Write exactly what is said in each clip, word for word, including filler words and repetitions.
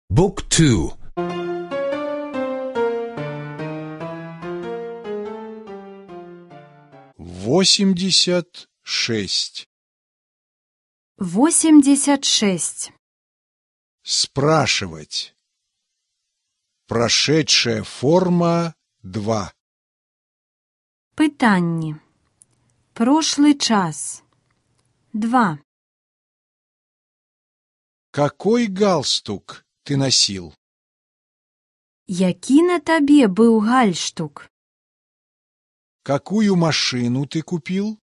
بوك تو. восемьдесят шесть. восемьдесят шесть. Спрашивать. Прошедшая форма два. Пытанні. Прошлый час. два. Какой галстук ты носил? Які на табе быў гальштук? Какую машину ты купил?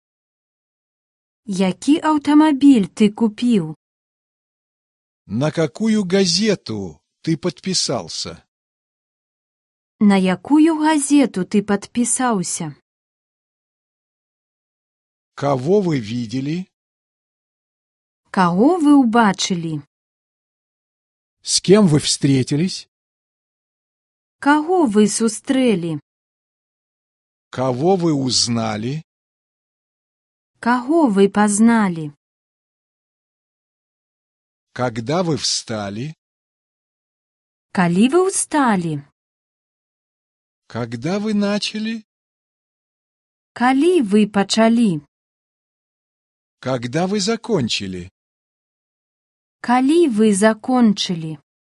Які аўтамабіль ты купіў? На какую газету ты подписался? На якую газету ты падпісаўся? Кого вы видели? Каго вы ўбачылі? С кем вы встретились? Каго вы сустрэлі? Кого вы узнали? Каго вы пазналі? Когда вы встали? Калі вы ўсталі? Когда вы начали? Калі вы пачалі? Когда вы закончили? Калі вы закончылі?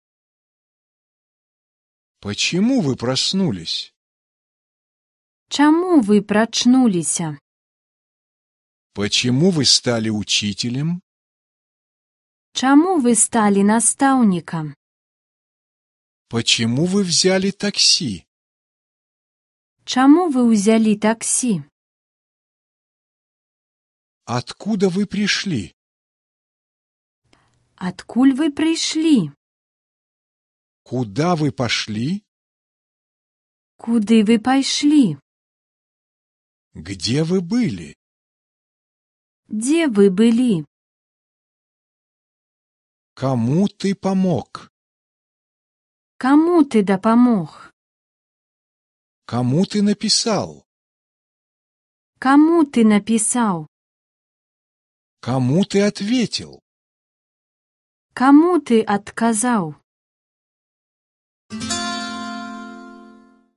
Почему вы проснулись? Чаму вы прачнуліся? Почему вы стали учителем? Чаму вы сталі настаўнікам? Почему вы взяли такси? Чаму вы ўзялі таксі? Откуда вы пришли? Адкуль вы прыйшлі? Куда вы пошли? Куды вы пайшлі? Где вы были? Дзе вы былі? Кому ты помог? Каму ты дапамог? Кому ты написал? Каму ты напісаў? Кому ты ответил? Каму ты адказаў?